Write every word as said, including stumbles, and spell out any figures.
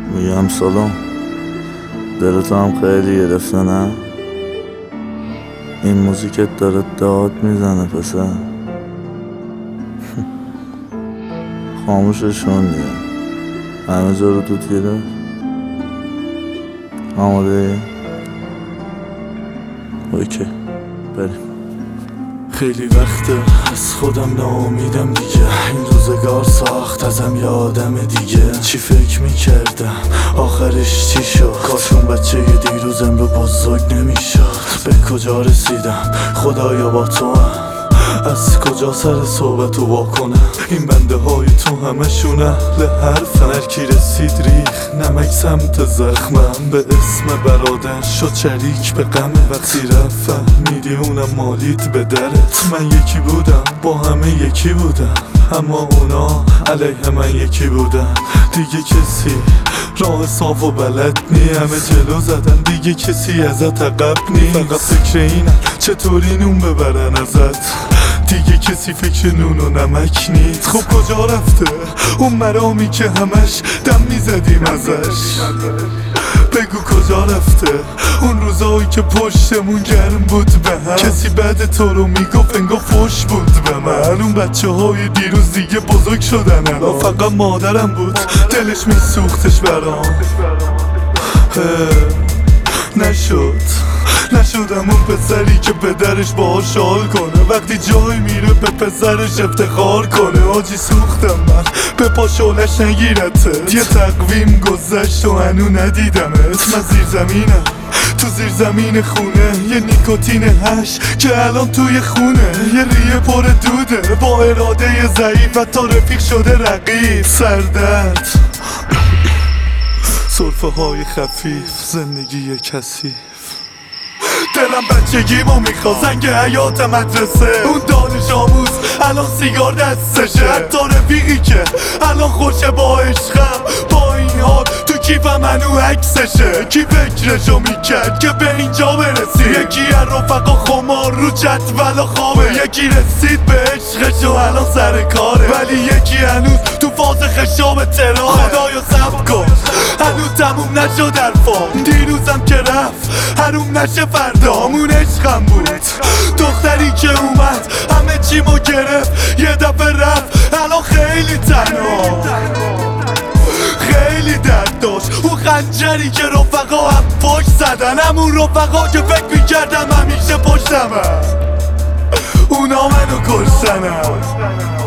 میگم سلام، دلتو هم خیلی گرفته نه؟ این موزیکت داره داد میزنه پسر. خاموششون دیگه، همه جا رو دود گرفت. آماده ای؟ اوکی بریم. خیلی وقته از خودم ناامیدم دیگه، این روزگار ساخت ازم یه آدم دیگه. چی فکر میکردم آخرش چی شد؟ کاشون بچه یه دیروزم رو بزرگ نمیشد. به کجا رسیدم خدایا با تو هم، از کجا سر صحبت رو واکنم؟ این بنده های تو همشون اهل حرفن، هر کی رسید ریخ نمک سمت زخمم. به اسم برادر شد شریک به غمه، وقتی رفت میلیونم مالید به درت. من یکی بودم با همه یکی بودم، اما اونا علیه من یکی بودن. دیگه کسی راه صاف و بلد نی، همه جلو زدن دیگه کسی ازت عقب نی. فقط فکر اینن چطوری نون ببرن ازت، دیگه کسی فکر نون و نمک نیست. خب کجا رفته اون مرامی که همش دم میزدیم ازش؟ بگو کجا رفته اون روزایی که پشتمون گرم بود به هم؟ کسی بعد تو رو میگفت انگار فوش بود به من. اون بچه های دیروز دیگه بزرگ شدن الان، فقط مادرم بود دلش میسوختش برام. نشد نشدم اون پسری که پدرش باهاش حال کنه، وقتی جای میره به پسرش افتخار کنه. آجی سوختم من به پا شولش نگیرتت، یه تقویم گذشت و هنو ندیدمت. من زیر زمینم تو زیر زمین خونه، یه نیکوتین هش که الان توی خونه. یه ریه پر دوده با اراده ضعیف، حتی رفیق شده رقیب. سردرد سرفه های خفیف، زندگی کثیف. دلم بچگیمو میخواد، زنگ حیات مدرسه. اون دانش آموز الان سیگار دستشه، حتی رفیقی که الان خوشه با عشقم. با این حال تو کیفم هنو عکسشه. کی فکرشو میکرد که به اینجا برسی؟ یکی از رفقا خمار رو جدول خوابه، یکی رسید به عشقش و الان سر کاره، ولی یکی هنوز تو فاز خشاب تراه. خدایا صبر کن هنوز تموم نشد حرفام، دیروزم که رفت حروم نشه فردامون. عشقم بود دختری که اومد همه چیمو گرفت، یه دفعه رفت الان خیلی تنها، خیلی درد داشت. اون خنجری که رفقا هم پشت زدن، همون رفقا که فکر میکردم همیشه پشتمم، اونا منو کشتنم.